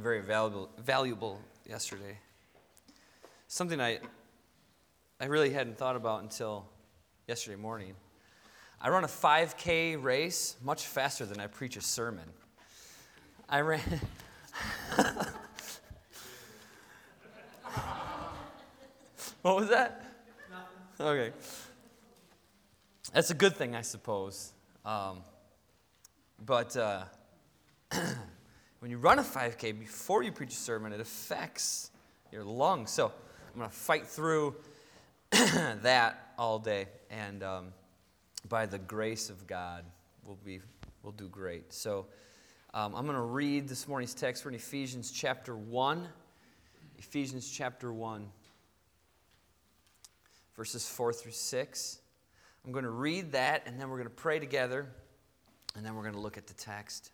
very valuable yesterday. Something I really hadn't thought about until yesterday morning. I run a 5K race much faster than I preach a sermon. I ran... What was that? Nothing. Okay. That's a good thing, I suppose. But when you run a 5K before you preach a sermon, it affects your lungs. So I'm going to fight through that all day, and by the grace of God, we'll do great. So I'm going to read this morning's text. We're in Ephesians chapter 1. Ephesians chapter 1, verses 4 through 6. I'm going to read that, and then we're going to pray together, and then we're going to look at the text.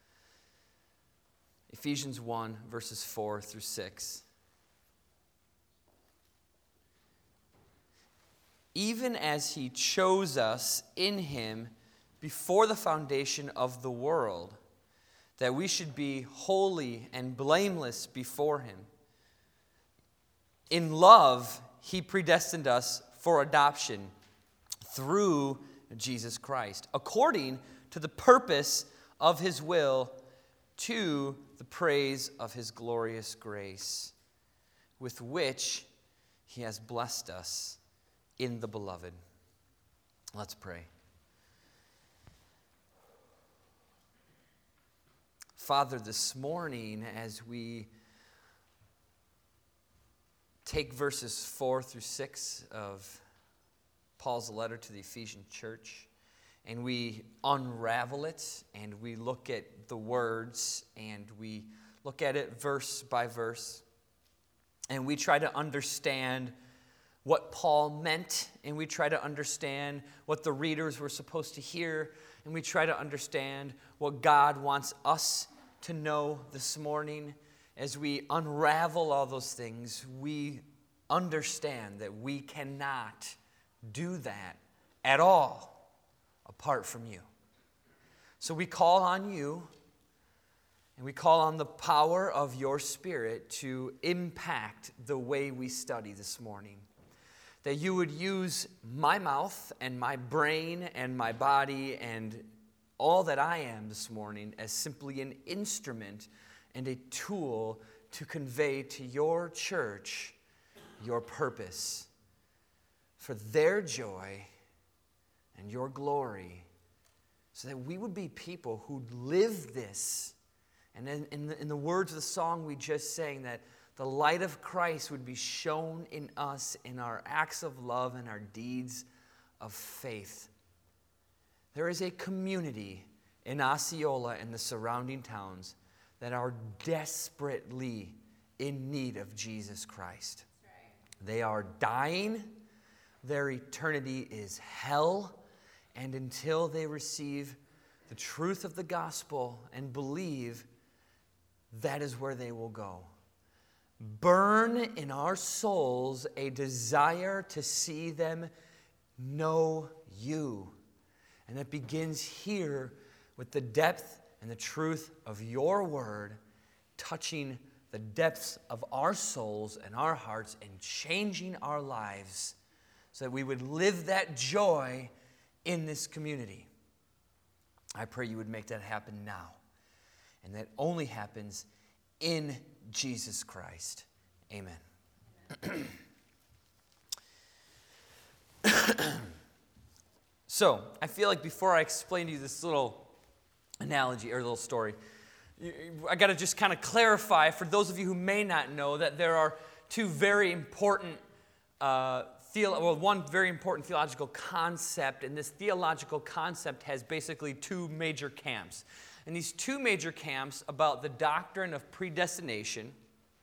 Ephesians 1, verses 4 through 6. Even as he chose us in him before the foundation of the world, that we should be holy and blameless before him. In love, he predestined us for adoption through Jesus Christ, according to the purpose of his will, to the praise of his glorious grace, with which he has blessed us in the beloved. Let's pray. Father, this morning, as we take verses 4 through 6 of Paul's letter to the Ephesian church, and we unravel it, and we look at the words, and we look at it verse by verse, and we try to understand what Paul meant, and we try to understand what the readers were supposed to hear, and we try to understand what God wants us to know this morning. As we unravel all those things, we understand that we cannot do that at all apart from you. So we call on you, and we call on the power of your Spirit to impact the way we study this morning. That you would use my mouth and my brain and my body and all that I am this morning as simply an instrument and a tool to convey to your church your purpose for their joy and your glory, so that we would be people who live this. And in the words of the song we just sang, that the light of Christ would be shown in us in our acts of love and our deeds of faith. There is a community in Osceola and the surrounding towns that are desperately in need of Jesus Christ. Right. They are dying. Their eternity is hell. And until they receive the truth of the gospel and believe, that is where they will go. Burn in our souls a desire to see them know you. And it begins here with the depth and the truth of your word touching the depths of our souls and our hearts and changing our lives so that we would live that joy in this community. I pray you would make that happen now. And that only happens in Jesus Christ. Amen. So, I feel like before I explain to you this little analogy or little story, I got to just kind of clarify for those of you who may not know that there are two very important one very important theological concept, and this theological concept has basically two major camps. And these two major camps about the doctrine of predestination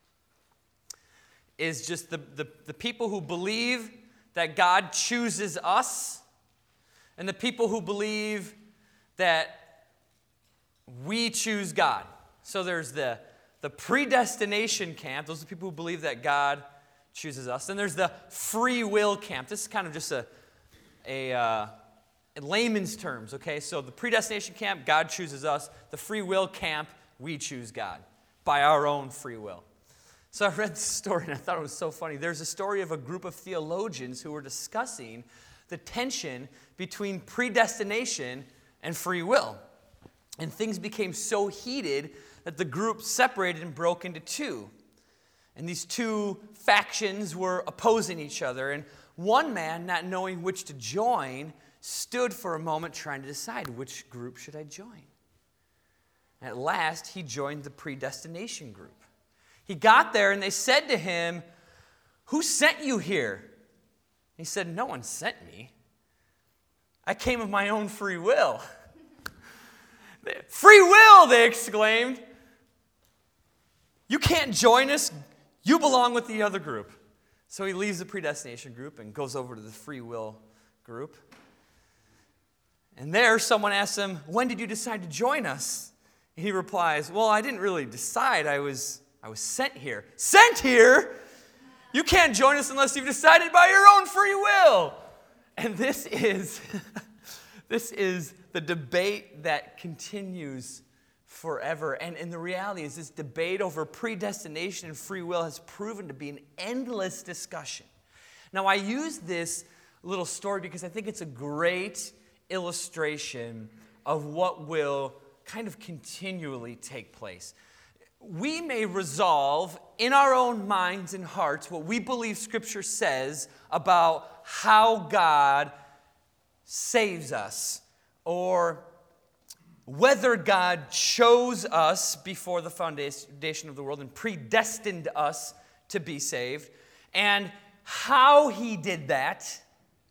is just the people who believe that God chooses us, and the people who believe that we choose God. So there's the predestination camp. Those are the people who believe that God chooses us. Then there's the free will camp. This is kind of just in layman's terms, okay? So the predestination camp, God chooses us. The free will camp, we choose God. by our own free will. So I read this story and I thought it was so funny. There's a story of a group of theologians who were discussing the tension between predestination and free will. And things became so heated that the group separated and broke into two. And these two factions were opposing each other. And one man, not knowing which to join, stood for a moment trying to decide, which group should I join? At last, he joined the predestination group. He got there and they said to him, "Who sent you here?" He said, "No one sent me. I came of my own free will." "Free will!" they exclaimed. "You can't join us. You belong with the other group." So he leaves the predestination group and goes over to the free will group. And there, someone asks him, "When did you decide to join us?" And he replies, "Well, I didn't really decide. I was sent here." "Sent here? You can't join us unless you've decided by your own free will." And this is the debate that continues forever. And the reality is this debate over predestination and free will has proven to be an endless discussion. Now, I use this little story because I think it's a great illustration of what will kind of continually take place. We may resolve in our own minds and hearts what we believe Scripture says about how God saves us, or whether God chose us before the foundation of the world and predestined us to be saved, and how He did that.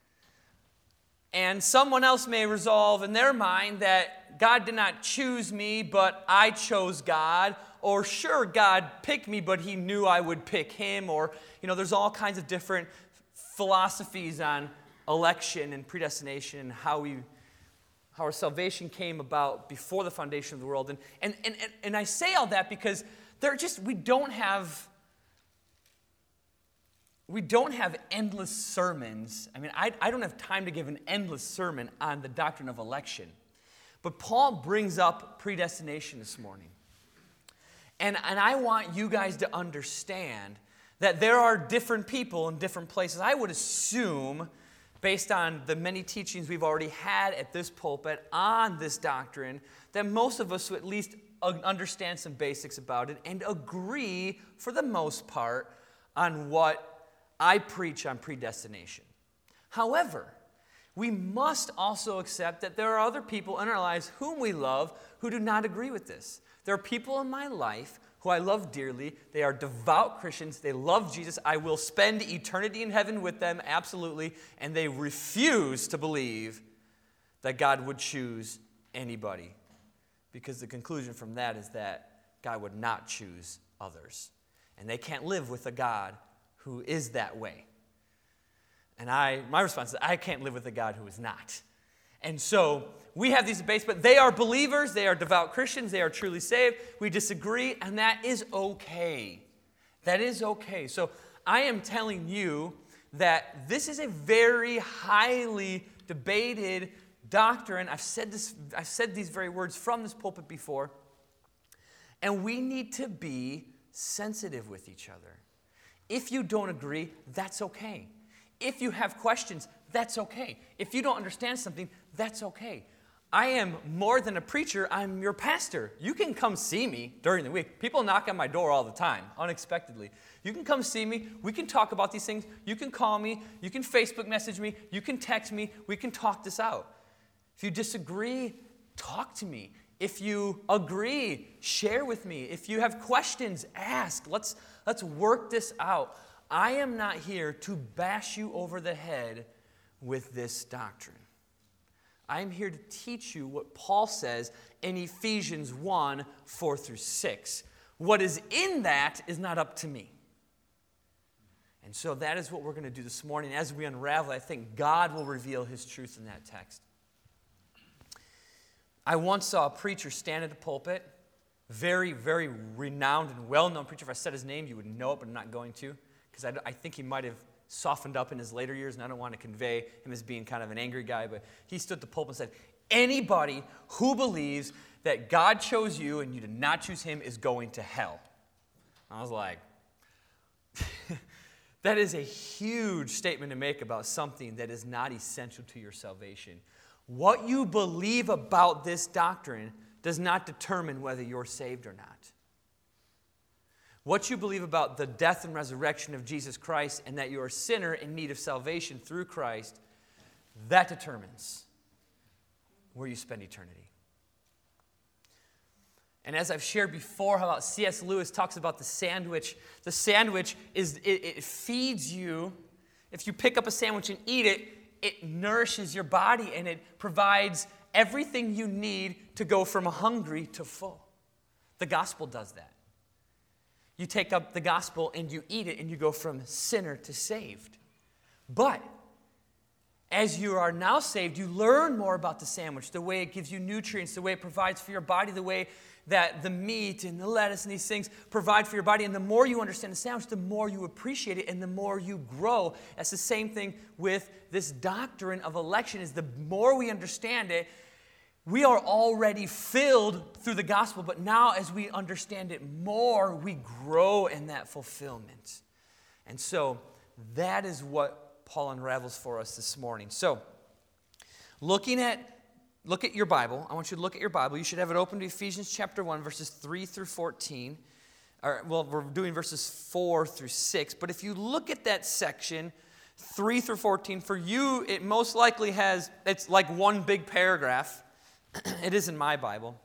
And someone else may resolve in their mind that God did not choose me, but I chose God. Or sure, God picked me, but He knew I would pick Him. Or, there's all kinds of different philosophies on election and predestination and how our salvation came about before the foundation of the world. And I say all that because we don't have endless sermons. I mean, I don't have time to give an endless sermon on the doctrine of election. But Paul brings up predestination this morning. And I want you guys to understand that there are different people in different places. I would assume, based on the many teachings we've already had at this pulpit on this doctrine, that most of us would at least understand some basics about it and agree, for the most part, on what I preach on predestination. However, we must also accept that there are other people in our lives whom we love who do not agree with this. There are people in my life who I love dearly. They are devout Christians. They love Jesus. I will spend eternity in heaven with them, absolutely. And they refuse to believe that God would choose anybody, because the conclusion from that is that God would not choose others. And they can't live with a God who is that way. And my response is, I can't live with a God who is not. And so we have these debates, but they are believers, they are devout Christians, they are truly saved. We disagree, and that is okay. That is okay. So I am telling you that this is a very highly debated doctrine. I've said these very words from this pulpit before. And we need to be sensitive with each other. If you don't agree, that's okay. If you have questions, that's okay. If you don't understand something, that's okay. I am more than a preacher, I'm your pastor. You can come see me during the week. People knock on my door all the time, unexpectedly. You can come see me. We can talk about these things. You can call me. You can Facebook message me. You can text me. We can talk this out. If you disagree, talk to me. If you agree, share with me. If you have questions, ask. Let's work this out. I am not here to bash you over the head with this doctrine. I am here to teach you what Paul says in Ephesians 1, 4 through 6. What is in that is not up to me. And so that is what we're going to do this morning. As we unravel, I think God will reveal His truth in that text. I once saw a preacher stand at a pulpit, very, very renowned and well-known preacher. If I said his name, you would know it, but I'm not going to, because I think he might have softened up in his later years, and I don't want to convey him as being kind of an angry guy, but he stood at the pulpit and said, anybody who believes that God chose you and you did not choose Him is going to hell. I was like, that is a huge statement to make about something that is not essential to your salvation. What you believe about this doctrine does not determine whether you're saved or not. What you believe about the death and resurrection of Jesus Christ and that you're a sinner in need of salvation through Christ, that determines where you spend eternity. And as I've shared before, how about C.S. Lewis talks about the sandwich. The sandwich it feeds you. If you pick up a sandwich and eat it, it nourishes your body and it provides everything you need to go from hungry to full. The gospel does that. You take up the gospel and you eat it and you go from sinner to saved. But as you are now saved, you learn more about the sandwich, the way it gives you nutrients, the way it provides for your body, the way that the meat and the lettuce and these things provide for your body. And the more you understand the sandwich, the more you appreciate it and the more you grow. That's the same thing with this doctrine of election, is the more we understand it, we are already filled through the gospel, but now as we understand it more, we grow in that fulfillment. And so that is what Paul unravels for us this morning. So, look at your Bible. I want you to look at your Bible. You should have it open to Ephesians chapter 1, verses 3 through 14. We're doing verses 4 through 6. But if you look at that section, 3 through 14, for you, it most likely it's like one big paragraph. It is in my Bible.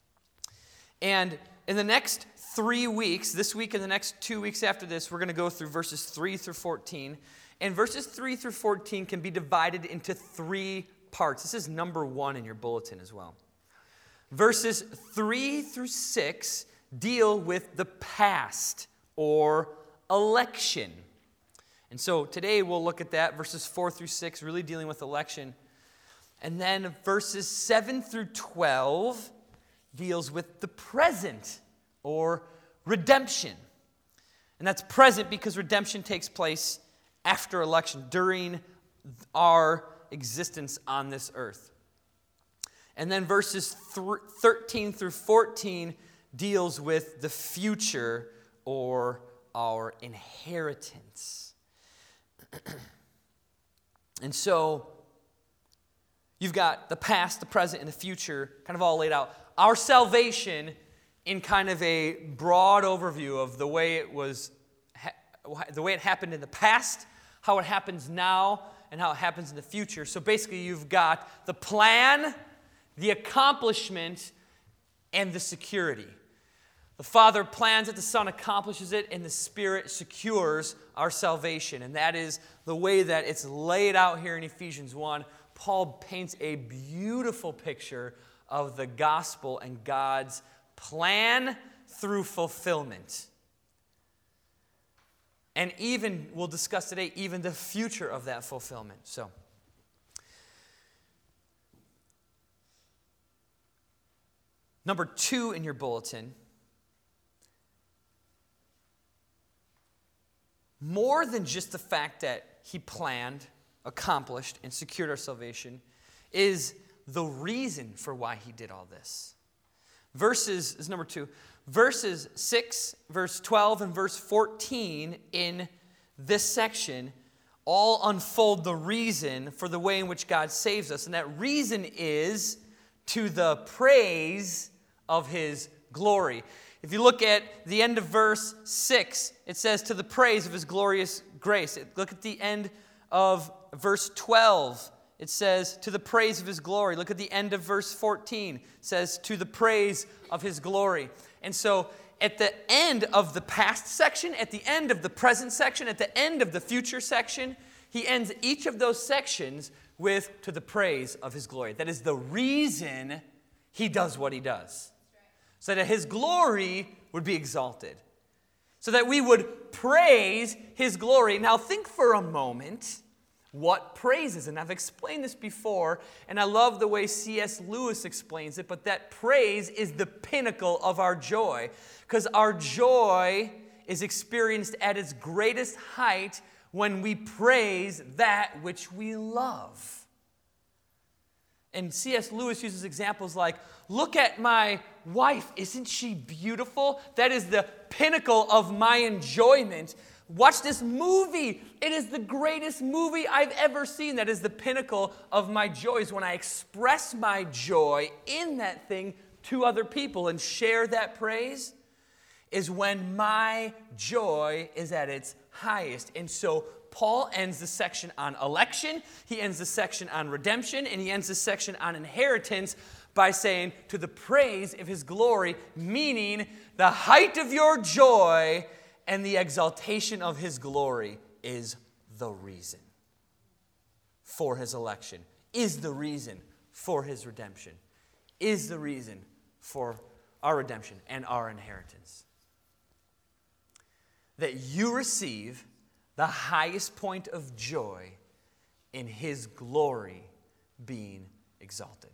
And in the next 3 weeks, this week and the next 2 weeks after this, we're going to go through verses 3 through 14. And verses 3 through 14 can be divided into 3 parts. This is number 1 in your bulletin as well. Verses 3 through 6 deal with the past or election. And so today we'll look at that, verses 4 through 6, really dealing with election. And then verses 7 through 12 deals with the present or redemption. And that's present because redemption takes place after election, during our existence on this earth. And then verses 13 through 14 deals with the future or our inheritance. And so you've got the past, the present, and the future kind of all laid out. Our salvation in kind of a broad overview of the way it happened in the past, how it happens now, and how it happens in the future. So basically you've got the plan, the accomplishment, and the security. The Father plans it, the Son accomplishes it, and the Spirit secures our salvation. And that is the way that it's laid out here in Ephesians 1. Paul paints a beautiful picture of the gospel and God's plan through fulfillment. And even, we'll discuss today, even the future of that fulfillment. So, number 2 in your bulletin, more than just the fact that he planned, accomplished, and secured our salvation, is the reason for why he did all this. Verses, is number 2, verses 6, verse 12, and verse 14 in this section all unfold the reason for the way in which God saves us. And that reason is to the praise of his glory. If you look at the end of verse 6, it says, to the praise of his glorious grace. Look at the end of verse 12. It says, to the praise of his glory. Look at the end of verse 14. It says, to the praise of his glory. And so, at the end of the past section, at the end of the present section, at the end of the future section, he ends each of those sections with, to the praise of his glory. That is the reason he does what he does. So that his glory would be exalted. So that we would praise his glory. Now, think for a moment what praise is. And I've explained this before, and I love the way C.S. Lewis explains it, but that praise is the pinnacle of our joy, because our joy is experienced at its greatest height when we praise that which we love. And C.S. Lewis uses examples like, look at my wife, isn't she beautiful? That is the pinnacle of my enjoyment. Watch this movie. It is the greatest movie I've ever seen. That is the pinnacle of my joys when I express my joy in that thing to other people and share that praise is when my joy is at its highest. And so Paul ends the section on election, he ends the section on redemption, and he ends the section on inheritance by saying, to the praise of his glory, meaning the height of your joy and the exaltation of his glory is the reason for his election, is the reason for his redemption, is the reason for our redemption and our inheritance. That you receive the highest point of joy in his glory being exalted.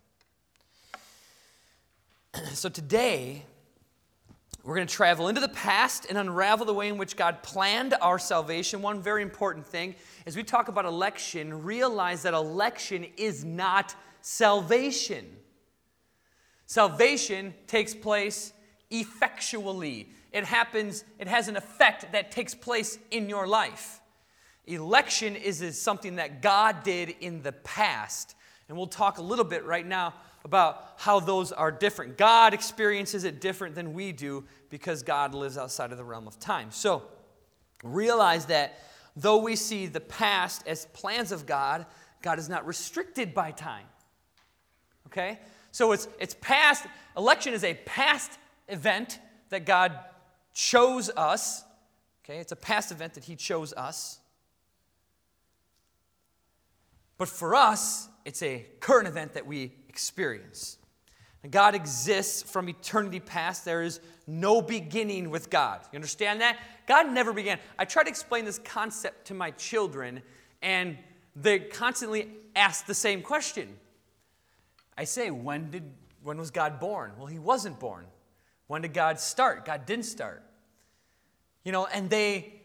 So today, we're going to travel into the past and unravel the way in which God planned our salvation. One very important thing, as we talk about election, realize that election is not salvation. Salvation takes place effectually. It happens, it has an effect that takes place in your life. Election is something that God did in the past. And we'll talk a little bit right now about how those are different. God experiences it different than we do because God lives outside of the realm of time. So realize that though we see the past as plans of God, God is not restricted by time. Okay? So it's past. Election is a past event that God chose us. Okay? It's a past event that he chose us. But for us, it's a current event that we experience. And God exists from eternity past. There is no beginning with God. You understand that? God never began. I try to explain this concept to my children, and they constantly ask the same question. I say, when was God born? Well, he wasn't born. When did God start? God didn't start. And they,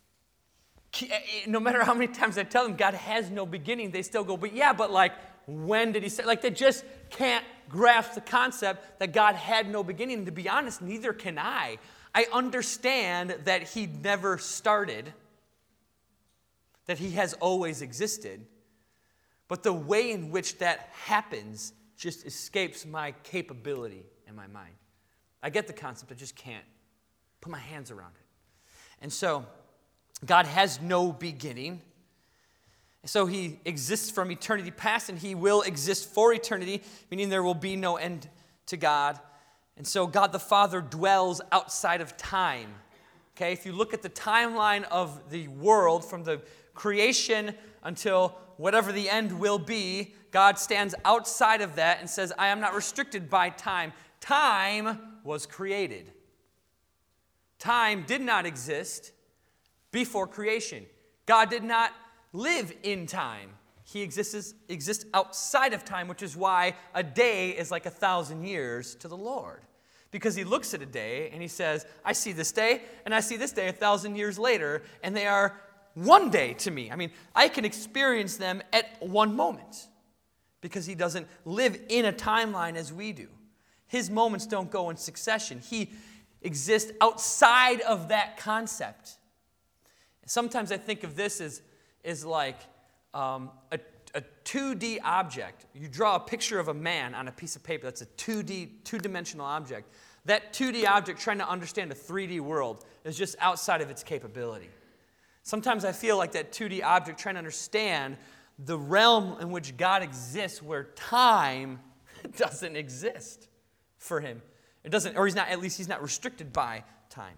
no matter how many times I tell them God has no beginning, they still go, but when did he start? Like, they just can't grasp the concept that God had no beginning. To be honest, neither can I. I understand that he never started, that he has always existed, but the way in which that happens just escapes my capability and my mind. I get the concept, I just can't put my hands around it. And so, God has no beginning. So he exists from eternity past, and he will exist for eternity, meaning there will be no end to God. And so God the Father dwells outside of time. Okay, if you look at the timeline of the world from the creation until whatever the end will be, God stands outside of that and says, I am not restricted by time. Time was created. Time did not exist before creation. God did not live in time. He exists outside of time, which is why a day is like 1,000 years to the Lord. Because he looks at a day and he says, I see this day and I see this day 1,000 years later, and they are one day to me. I mean, I can experience them at one moment because he doesn't live in a timeline as we do. His moments don't go in succession. He exists outside of that concept. Sometimes I think of this as like a 2D object. You draw a picture of a man on a piece of paper. That's a two-dimensional object. That 2D object trying to understand a 3D world is just outside of its capability. Sometimes I feel like that 2D object trying to understand the realm in which God exists where time doesn't exist for him. It doesn't, or he's not restricted by time.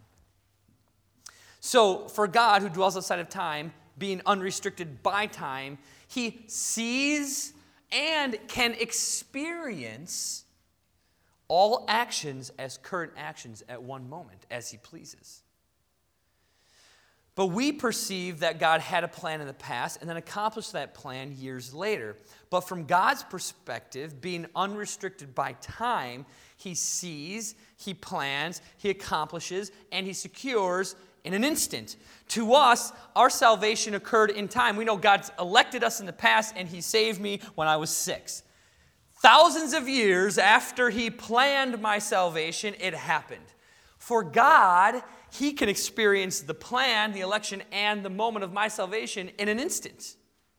So for God, who dwells outside of time, being unrestricted by time, he sees and can experience all actions as current actions at one moment, as he pleases. But we perceive that God had a plan in the past and then accomplished that plan years later. But from God's perspective, being unrestricted by time, he sees, he plans, he accomplishes, and he secures in an instant. To us, our salvation occurred in time. We know God's elected us in the past, and he saved me when I was 6. thousands of years after he planned my salvation, it happened. For God, he can experience the plan, the election, and the moment of my salvation in an instant.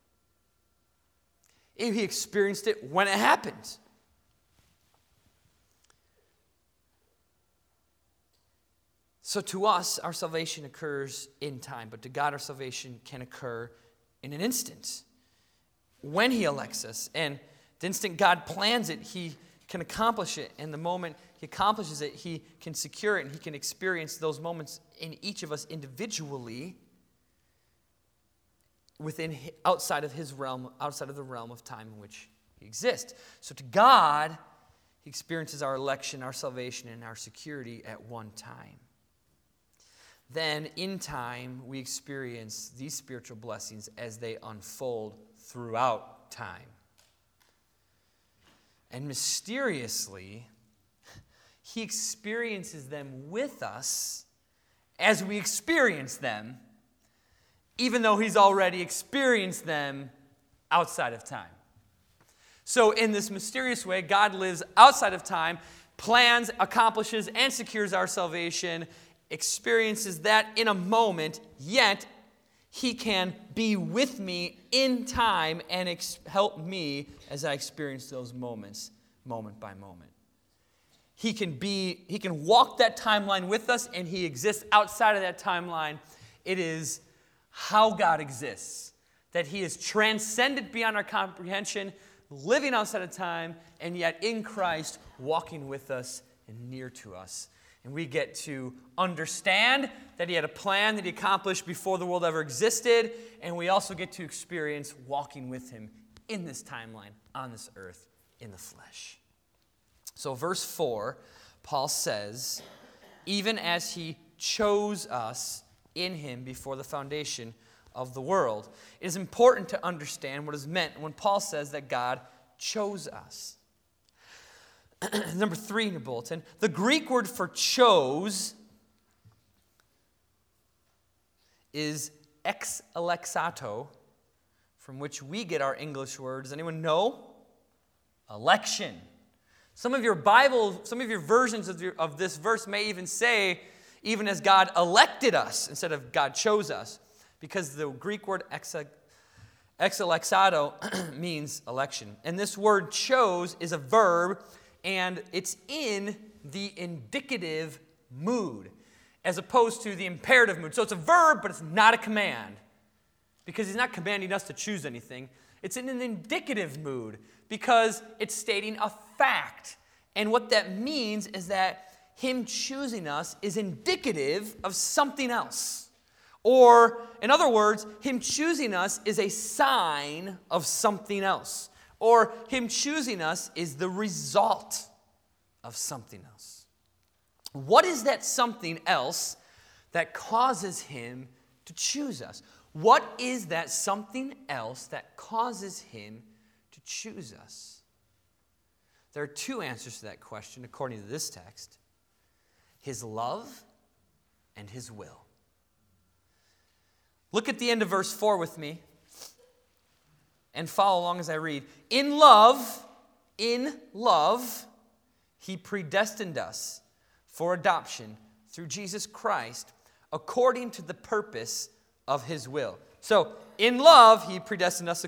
He experienced it when it happened. So to us, our salvation occurs in time, but to God, our salvation can occur in an instant when he elects us. And the instant God plans it, he can accomplish it. And the moment he accomplishes it, he can secure it, and he can experience those moments in each of us individually outside of his realm, outside of the realm of time in which he exists. So to God, he experiences our election, our salvation, and our security at one time. Then in time, we experience these spiritual blessings as they unfold throughout time. And mysteriously, he experiences them with us as we experience them, even though he's already experienced them outside of time. So in this mysterious way, God lives outside of time, plans, accomplishes, and secures our salvation, experiences that in a moment, yet he can be with me in time and help me as I experience those moments, moment by moment. He can walk that timeline with us, and he exists outside of that timeline. It is how God exists, that he is transcendent beyond our comprehension, living outside of time, and yet in Christ, walking with us and near to us. And we get to understand that he had a plan that he accomplished before the world ever existed, and we also get to experience walking with him in this timeline, on this earth, in the flesh. So verse 4, Paul says, even as he chose us in him before the foundation of the world. It is important to understand what is meant when Paul says that God chose us. Number 3 in your bulletin, the Greek word for chose is ex elexato, from which we get our English word. Does anyone know? Election. Some of your versions of this verse may even say, even as God elected us, instead of God chose us, because the Greek word ex elexato means election. And this word chose is a verb, and it's in the indicative mood, as opposed to the imperative mood. So it's a verb, but it's not a command, because he's not commanding us to choose anything. It's in an indicative mood, because it's stating a fact. And what that means is that him choosing us is indicative of something else. Or, in other words, him choosing us is a sign of something else. Or him choosing us is the result of something else. What is that something else that causes him to choose us? What is that something else that causes him to choose us? There are 2 answers to that question according to this text: his love and his will. Look at the end of verse 4 with me and follow along as I read. In love, he predestined us for adoption through Jesus Christ according to the purpose of his will. So, in love, he predestined us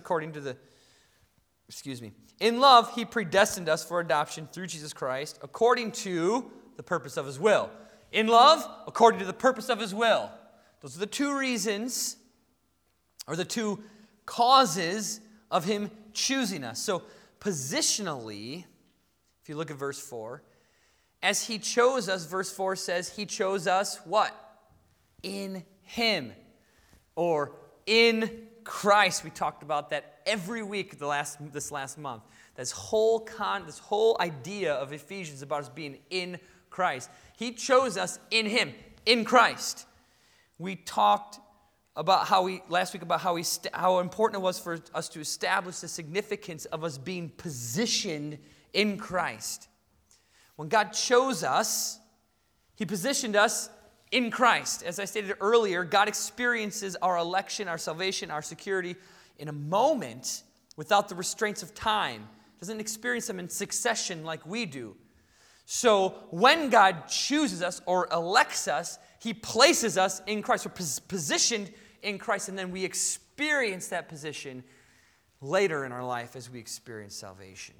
In love, he predestined us for adoption through Jesus Christ according to the purpose of his will. In love, according to the purpose of his will. Those are the 2 reasons, or the 2 causes of him choosing us. So, positionally, if you look at verse 4, as he chose us, verse 4 says he chose us what? In him, or in Christ. We talked about that every week this last month. This whole idea of Ephesians about us being in Christ. He chose us in him, in Christ. We talked about last week about how important it was for us to establish the significance of us being positioned in Christ. When God chose us, he positioned us in Christ. As I stated earlier, God experiences our election, our salvation, our security in a moment without the restraints of time. doesn't experience them in succession like we do. So when God chooses us or elects us, he places us in Christ. We're positioned in Christ, and then we experience that position later in our life as we experience salvation.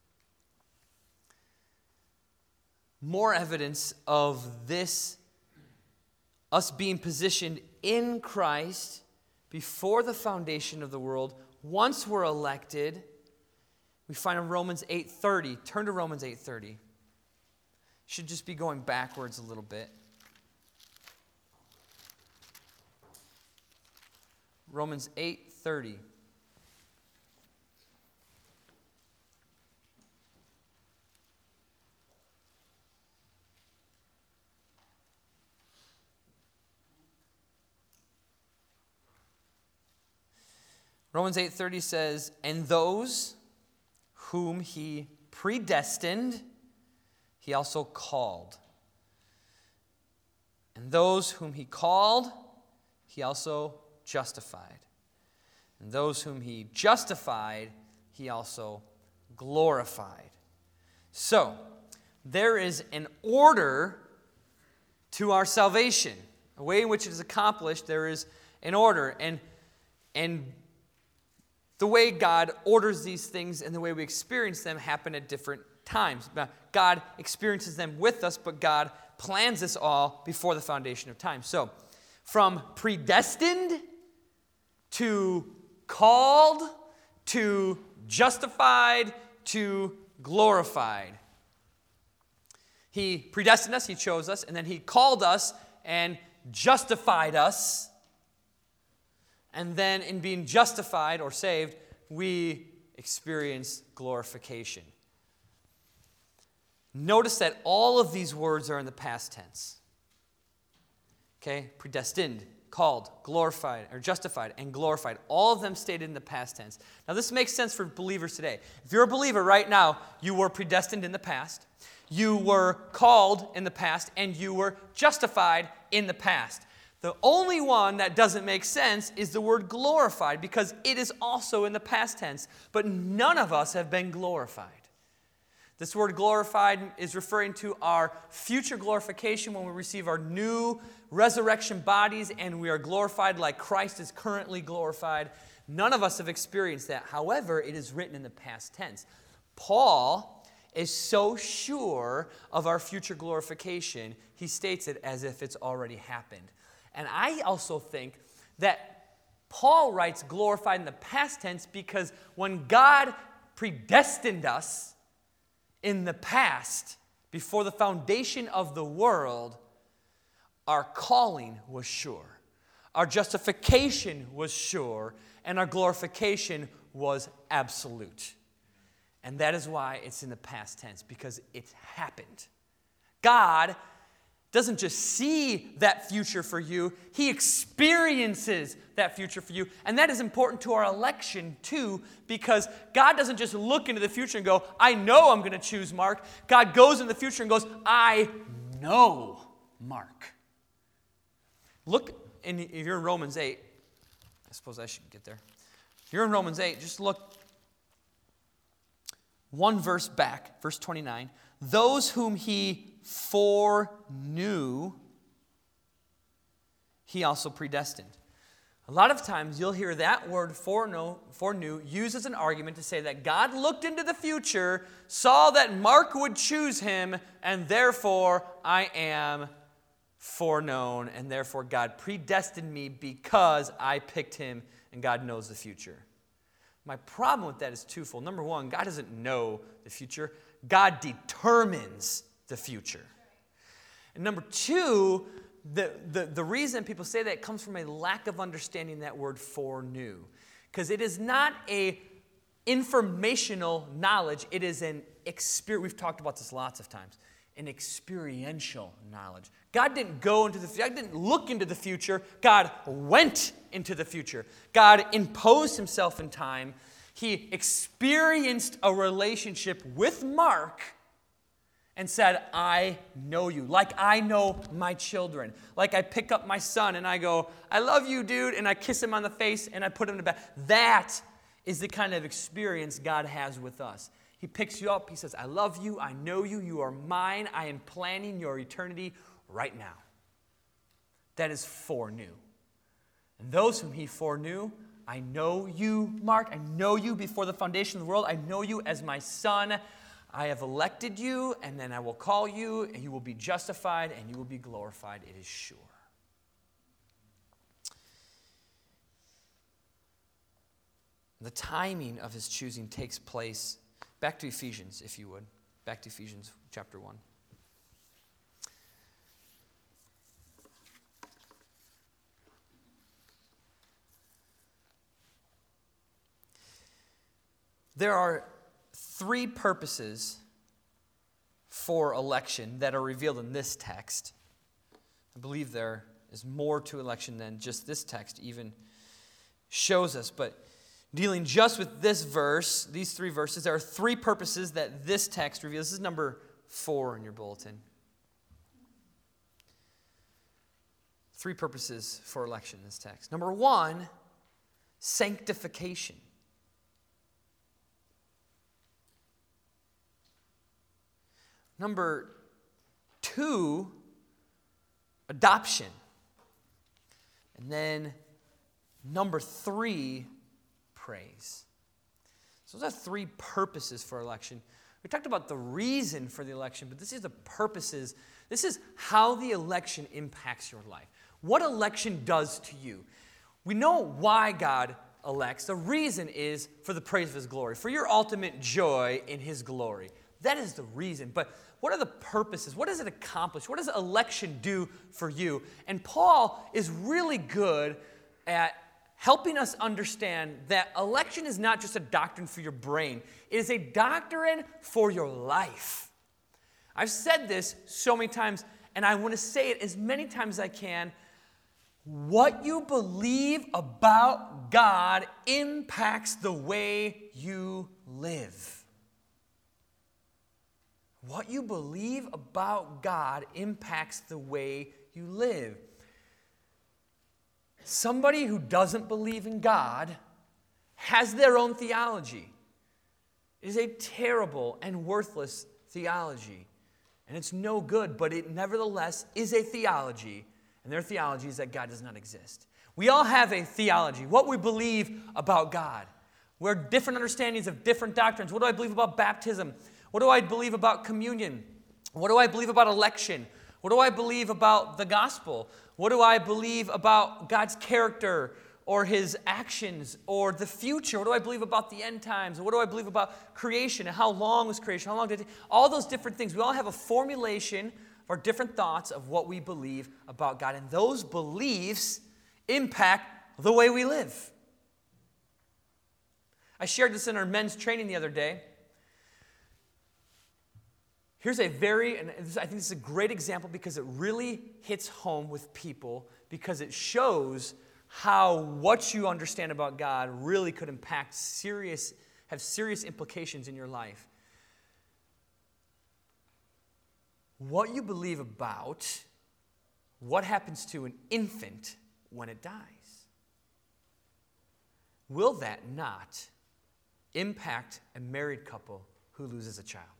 More evidence of this, us being positioned in Christ before the foundation of the world, once we're elected, we find in Romans 8:30. Turn to Romans 8:30. Should just be going backwards a little bit. Romans 8:30. Romans 8:30 says, "And those whom he predestined, he also called. And those whom he called, he also justified. And those whom he justified, he also glorified." So, there is an order to our salvation. A way in which it is accomplished, there is an order. And the way God orders these things and the way we experience them happen at different times. God experiences them with us, but God plans this all before the foundation of time. So, from predestined to called to justified to glorified. He predestined us, he chose us, and then he called us and justified us. And then in being justified or saved, we experience glorification. Notice that all of these words are in the past tense. Okay? Predestined, called, glorified, or justified, and glorified. All of them stated in the past tense. Now this makes sense for believers today. If you're a believer right now, you were predestined in the past, you were called in the past, and you were justified in the past. The only one that doesn't make sense is the word glorified, because it is also in the past tense, but none of us have been glorified. This word glorified is referring to our future glorification when we receive our new resurrection bodies and we are glorified like Christ is currently glorified. None of us have experienced that. However, it is written in the past tense. Paul is so sure of our future glorification, he states it as if it's already happened. And I also think that Paul writes glorified in the past tense because when God predestined us in the past, before the foundation of the world, our calling was sure, our justification was sure, and our glorification was absolute. And that is why it's in the past tense, because it happened. God doesn't just see that future for you, he experiences that future for you. And that is important to our election too, because God doesn't just look into the future and go, I know I'm going to choose Mark. God goes in the future and goes, I know Mark. Look, if you're in Romans 8, I suppose I should get there. If you're in Romans 8, just look one verse back, verse 29. Those whom he foreknew, he also predestined. A lot of times you'll hear that word foreknew used as an argument to say that God looked into the future, saw that Mark would choose him, and therefore I am foreknown, and therefore God predestined me because I picked him and God knows the future. My problem with that is twofold. Number one, God doesn't know the future. God determines the future. And number two, the reason people say that comes from a lack of understanding that word foreknew. Because it is not a informational knowledge. It is an experience. We've talked about this lots of times. An experiential knowledge. God didn't go into the future. God didn't look into the future. God went into the future. God imposed himself in time. He experienced a relationship with Mark and said, I know you, like I know my children. Like I pick up my son and I go, I love you, dude, and I kiss him on the face and I put him to bed. That is the kind of experience God has with us. He picks you up. He says, I love you. I know you. You are mine. I am planning your eternity right now. That is foreknew. And those whom he foreknew, I know you, Mark. I know you before the foundation of the world. I know you as my son. I have elected you, and then I will call you, and you will be justified, and you will be glorified. It is sure. The timing of his choosing takes place. Back to Ephesians, if you would. Back to Ephesians chapter 1. There are three purposes for election that are revealed in this text. I believe there is more to election than just this text even shows us. But dealing just with this verse, these three verses, there are three purposes that this text reveals. This is number 4 in your bulletin. Three purposes for election in this text. Number 1, sanctification. Number 2, adoption. And then number 3, praise. So those are three purposes for election. We talked about the reason for the election, but this is the purposes. This is how the election impacts your life. What election does to you. We know why God elects. The reason is for the praise of his glory, for your ultimate joy in his glory. That is the reason. But what are the purposes? What does it accomplish? What does election do for you? And Paul is really good at helping us understand that election is not just a doctrine for your brain. It is a doctrine for your life. I've said this so many times, and I want to say it as many times as I can. What you believe about God impacts the way you live. What you believe about God impacts the way you live. Somebody who doesn't believe in God has their own theology. It is a terrible and worthless theology. And it's no good, but it nevertheless is a theology. And their theology is that God does not exist. We all have a theology, what we believe about God. We're different understandings of different doctrines. What do I believe about baptism? What do I believe about communion? What do I believe about election? What do I believe about the gospel? What do I believe about God's character or his actions or the future? What do I believe about the end times? What do I believe about creation and how long was creation? How long did it take? All those different things. We all have a formulation of our different thoughts of what we believe about God. And those beliefs impact the way we live. I shared this in our men's training the other day. Here's I think this is a great example because it really hits home with people because it shows how what you understand about God really could have serious implications in your life. What you believe about what happens to an infant when it dies. Will that not impact a married couple who loses a child?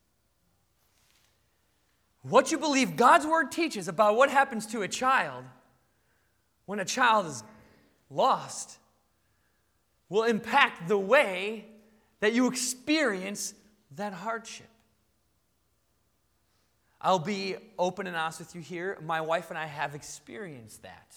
What you believe God's word teaches about what happens to a child when a child is lost will impact the way that you experience that hardship. I'll be open and honest with you here. My wife and I have experienced that.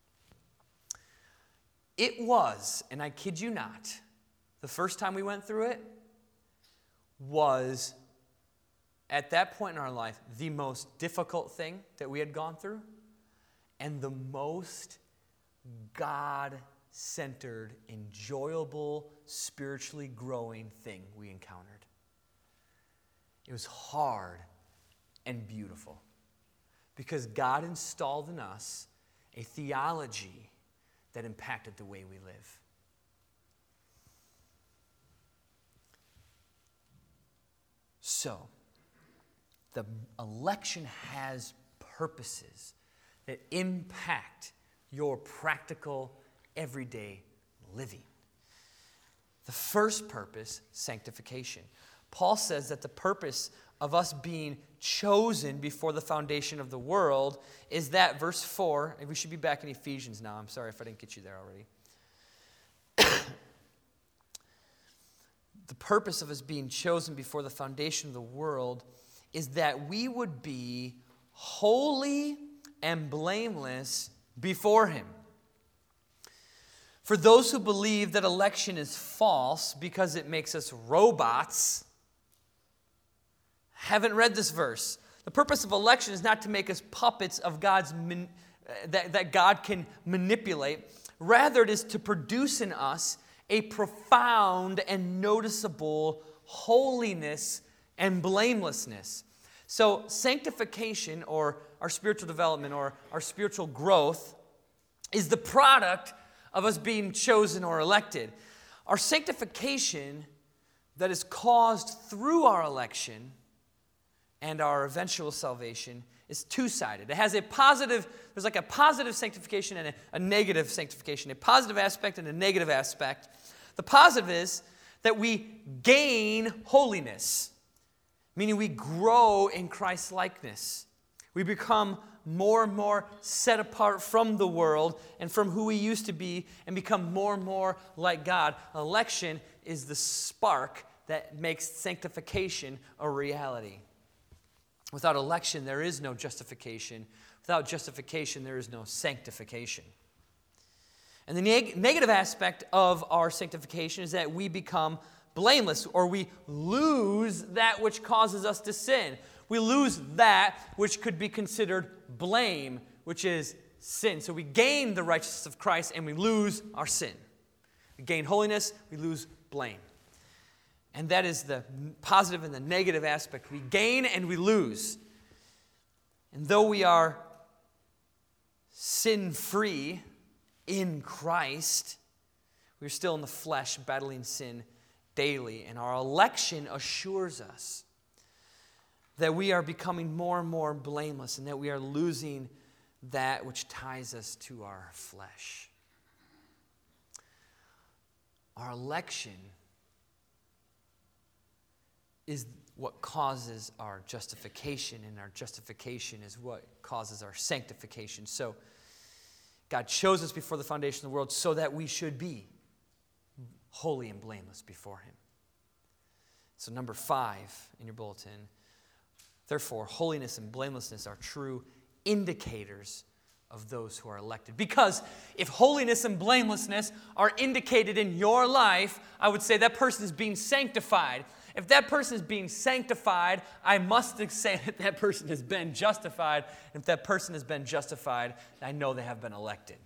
It was, and I kid you not, the first time we went through it was, at that point in our life, the most difficult thing that we had gone through and the most God-centered, enjoyable, spiritually growing thing we encountered. It was hard and beautiful because God installed in us a theology that impacted the way we live. So, the election has purposes that impact your practical, everyday living. The first purpose, sanctification. Paul says that the purpose of us being chosen before the foundation of the world is that, verse 4, and we should be back in Ephesians now. I'm sorry if I didn't get you there already. The purpose of us being chosen before the foundation of the world is that we would be holy and blameless before Him. For those who believe that election is false because it makes us robots, haven't read this verse. The purpose of election is not to make us puppets of that God can manipulate. Rather, it is to produce in us a profound and noticeable holiness and blamelessness. So sanctification, or our spiritual development, or our spiritual growth, is the product of us being chosen or elected. Our sanctification that is caused through our election and our eventual salvation is two-sided. It has there's like a positive sanctification and a negative sanctification, a positive aspect and a negative aspect. The positive is that we gain holiness, meaning we grow in Christ's likeness. We become more and more set apart from the world and from who we used to be and become more and more like God. Election is the spark that makes sanctification a reality. Without election, there is no justification. Without justification, there is no sanctification. And the negative aspect of our sanctification is that we become blameless, or we lose that which causes us to sin. We lose that which could be considered blame, which is sin. So we gain the righteousness of Christ and we lose our sin. We gain holiness, we lose blame. And that is the positive and the negative aspect. We gain and we lose. And though we are sin-free in Christ, we're still in the flesh battling sin daily. And our election assures us that we are becoming more and more blameless and that we are losing that which ties us to our flesh. Our election is what causes our justification, and our justification is what causes our sanctification. So God chose us before the foundation of the world so that we should be holy and blameless before Him. So number 5 in your bulletin, therefore, holiness and blamelessness are true indicators of those who are elected. Because if holiness and blamelessness are indicated in your life, I would say that person is being sanctified. If that person is being sanctified, I must say that that person has been justified. And if that person has been justified, I know they have been elected.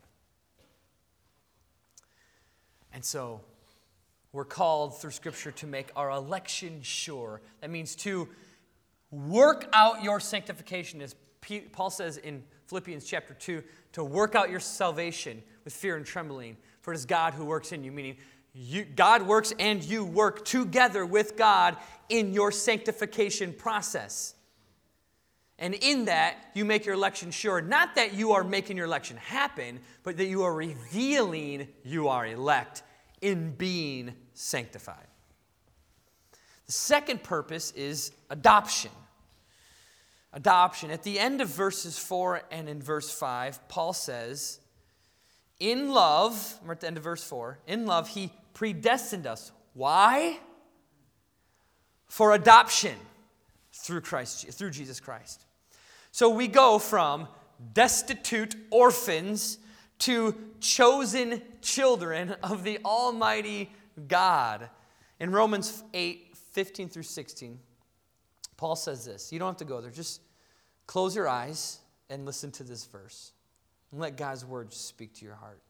And so we're called through Scripture to make our election sure. That means to work out your sanctification, as Paul says in Philippians chapter 2, to work out your salvation with fear and trembling, for it is God who works in you, meaning God works and you work together with God in your sanctification process. And in that, you make your election sure. Not that you are making your election happen, but that you are revealing you are elect in being sanctified. The second purpose is adoption. Adoption. At the end of verses 4 and in verse 5, Paul says, in love, we're at the end of verse 4, in love He predestined us. Why? For adoption through Jesus Christ. So we go from destitute orphans to chosen children of the Almighty God. In Romans 8:15 through 16, Paul says this. You don't have to go there. Just close your eyes and listen to this verse. And let God's word speak to your heart.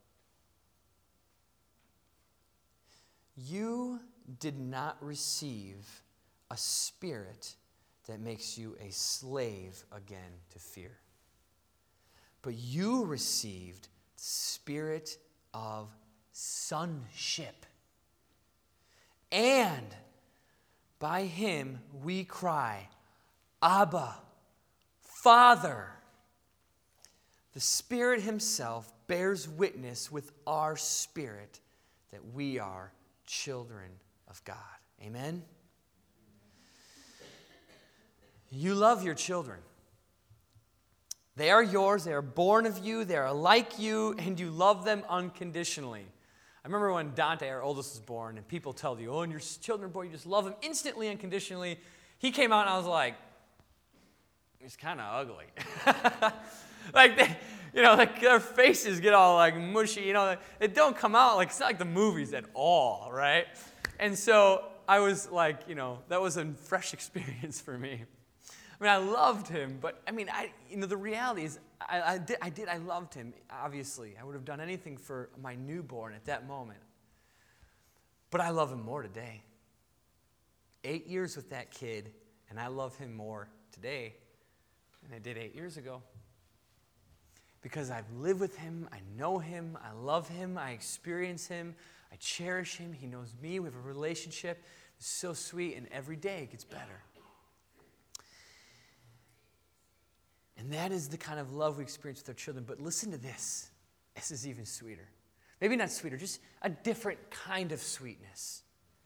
You did not receive a spirit that makes you a slave again to fear. But you received the spirit of sonship. And by Him we cry, Abba, Father. The Spirit Himself bears witness with our spirit that we are children of God. Amen? you love your children. They are yours, they are born of you, they are like you, and you love them unconditionally. I remember when Dante, our oldest, was born, and people tell you, oh, and your children are born, you just love them instantly, unconditionally. He came out, and I was like, he's kind of ugly. Like their faces get all like mushy, they don't come out like, it's not like the movies at all, right? And so I was like, that was a fresh experience for me. I mean, I loved him, but I mean, the reality is, I loved him, obviously. I would have done anything for my newborn at that moment. But I love him more today. 8 years with that kid, and I love him more today than I did 8 years ago. Because I've lived with him, I know him, I love him, I experience him, I cherish him, he knows me, we have a relationship. It's so sweet, and every day it gets better. And that is the kind of love we experience with our children. But listen to this. This is even sweeter. Maybe not sweeter, just a different kind of sweetness.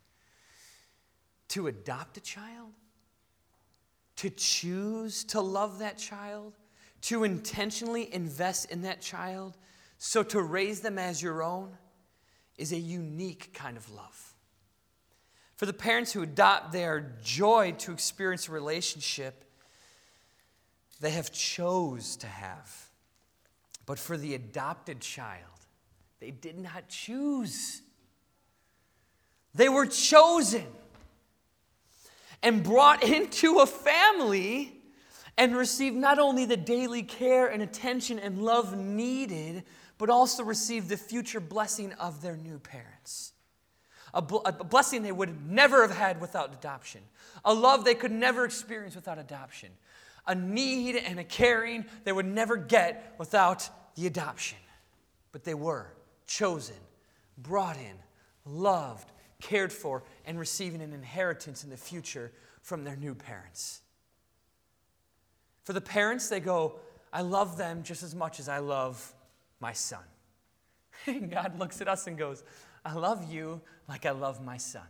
To adopt a child, to choose to love that child, to intentionally invest in that child, so to raise them as your own, is a unique kind of love. For the parents who adopt, they are joy to experience a relationship they have chose to have. But for the adopted child, they did not choose. They were chosen and brought into a family and received not only the daily care and attention and love needed, but also received the future blessing of their new parents. A blessing they would never have had without adoption. A love they could never experience without adoption. A need and a caring they would never get without the adoption. But they were chosen, brought in, loved, cared for, and receiving an inheritance in the future from their new parents. For the parents, they go, I love them just as much as I love my son. And God looks at us and goes, I love you like I love my son.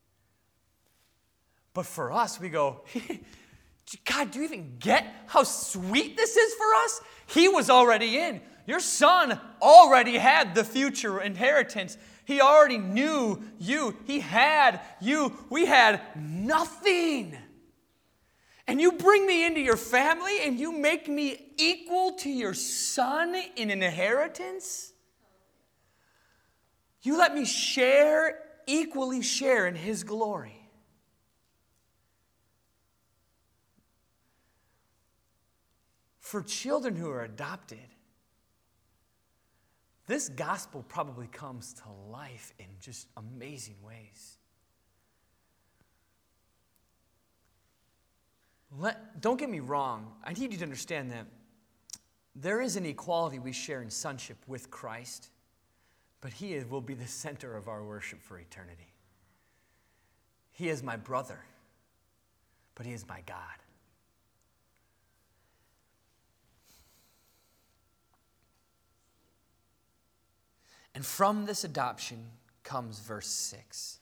But for us, we go, God, do you even get how sweet this is for us? He was already in. Your son already had the future inheritance. He already knew you. He had you. We had nothing. And you bring me into your family and you make me equal to your son in an inheritance? You let me equally share in his glory. For children who are adopted, this gospel probably comes to life in just amazing ways. Don't get me wrong. I need you to understand that there is an equality we share in sonship with Christ, but he will be the center of our worship for eternity. He is my brother, but he is my God. And from this adoption comes verse 6.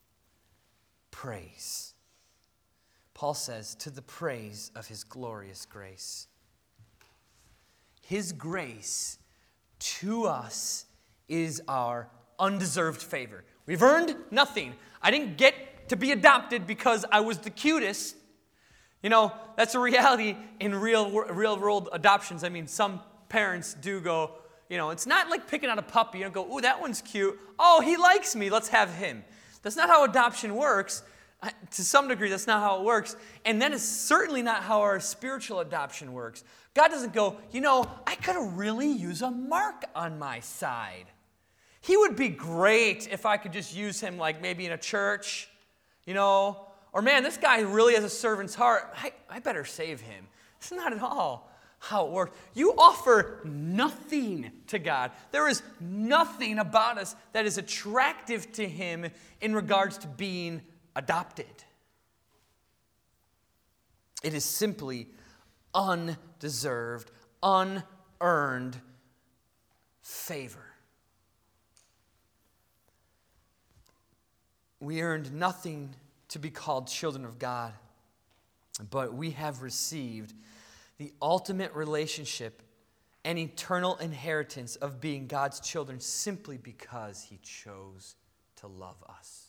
Praise. Paul says, to the praise of his glorious grace. His grace to us is our undeserved favor. We've earned nothing. I didn't get to be adopted because I was the cutest. That's a reality in real world adoptions. I mean, some parents do go, it's not like picking out a puppy. You don't go, ooh, that one's cute. Oh, he likes me. Let's have him. That's not how adoption works. To some degree, that's not how it works. And that is certainly not how our spiritual adoption works. God doesn't go, I could really use a Mark on my side. He would be great if I could just use him like maybe in a church, Or man, this guy really has a servant's heart. I better save him. It's not at all how it works. You offer nothing to God. There is nothing about us that is attractive to him in regards to being adopted. It is simply undeserved, unearned favor. We earned nothing to be called children of God. but we have received the ultimate relationship and eternal inheritance of being God's children simply because He chose to love us.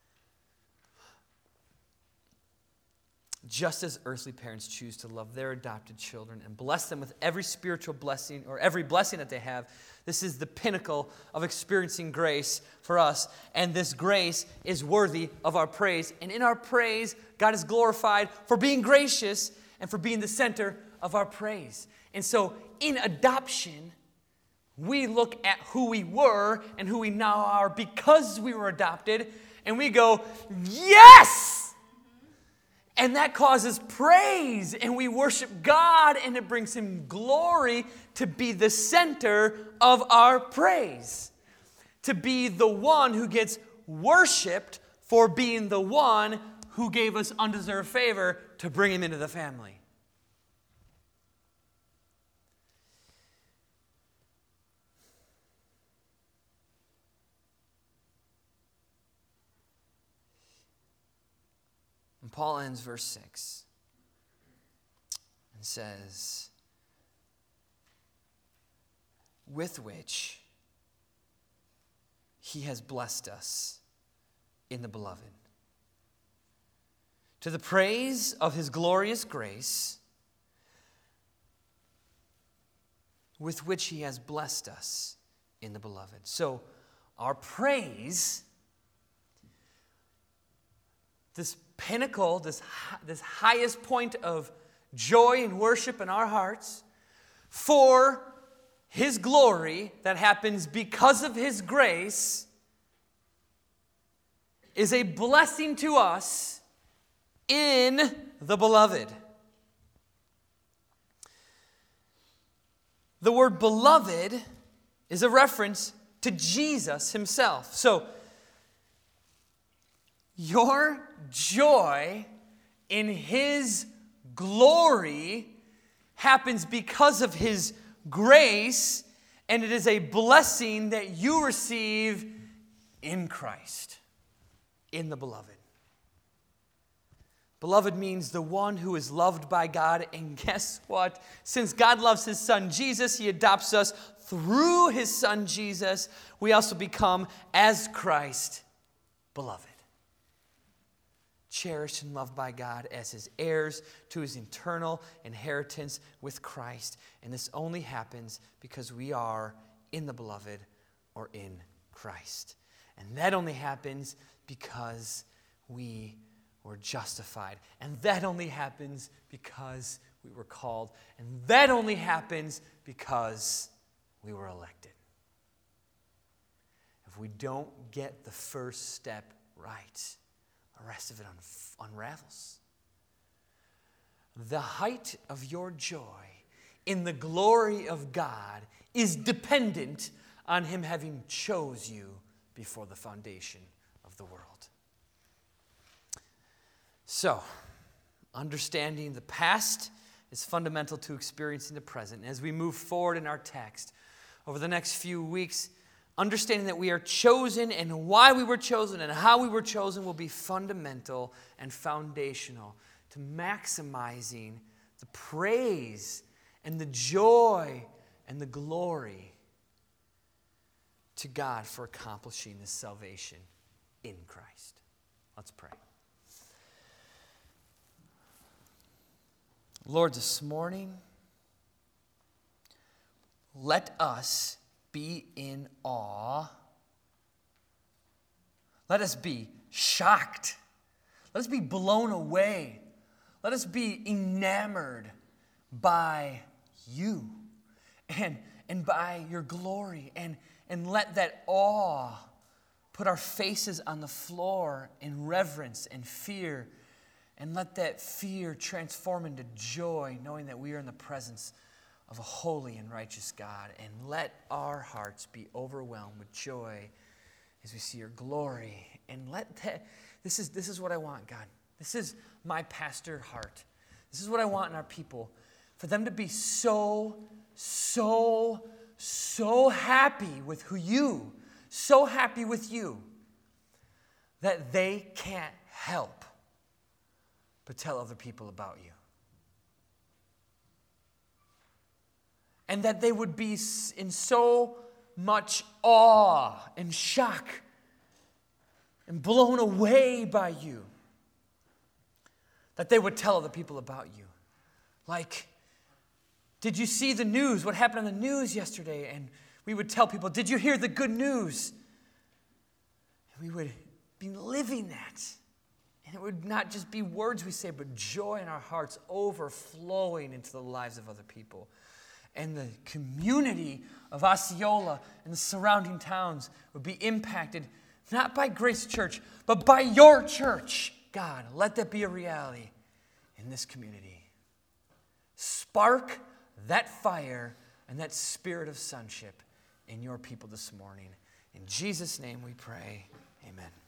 Just as earthly parents choose to love their adopted children and bless them with every spiritual blessing or every blessing that they have, this is the pinnacle of experiencing grace for us. And this grace is worthy of our praise. And in our praise, God is glorified for being gracious and for being the center of our praise. And so in adoption, we look at who we were and who we now are because we were adopted, and we go, yes! And that causes praise, and we worship God, and it brings Him glory to be the center of our praise. To be the one who gets worshiped for being the one who gave us undeserved favor to bring Him into the family. And Paul ends verse 6 and says, with which He has blessed us in the beloved, to the praise of His glorious grace, with which He has blessed us in the beloved. So our praise, this pinnacle, this highest point of joy and worship in our hearts for His glory that happens because of His grace, is a blessing to us in the beloved. The word beloved is a reference to Jesus Himself. So, your joy in His glory happens because of His grace, and it is a blessing that you receive in Christ, in the beloved. Beloved means the one who is loved by God, and guess what? Since God loves His Son Jesus, He adopts us through His Son Jesus. We also become, as Christ, beloved. Cherished and loved by God as His heirs to His eternal inheritance with Christ. And this only happens because we are in the beloved or in Christ. And that only happens because we were justified. And that only happens because we were called. And that only happens because we were elected. If we don't get the first step right, the rest of it unravels. The height of your joy in the glory of God is dependent on Him having chose you before the foundation of the world. So, understanding the past is fundamental to experiencing the present. And as we move forward in our text over the next few weeks, understanding that we are chosen and why we were chosen and how we were chosen will be fundamental and foundational to maximizing the praise and the joy and the glory to God for accomplishing this salvation in Christ. Let's pray. Lord, this morning, let us be in awe. Let us be shocked. Let us be blown away. Let us be enamored by you and by your glory. And let that awe put our faces on the floor in reverence and fear. And let that fear transform into joy, knowing that we are in the presence of a holy and righteous God. And let our hearts be overwhelmed with joy as we see your glory. And let that, this is what I want, God. This is my pastor heart. This is what I want in our people. For them to be so happy with so happy with you, that they can't help but tell other people about you. And that they would be in so much awe and shock and blown away by you that they would tell other people about you. Like, did you see the news? What happened on the news yesterday? And we would tell people, did you hear the good news? And we would be living that. And it would not just be words we say, but joy in our hearts overflowing into the lives of other people. And the community of Osceola and the surrounding towns would be impacted not by Grace Church, but by your church. God, let that be a reality in this community. Spark that fire and that spirit of sonship in your people this morning. In Jesus' name we pray. Amen.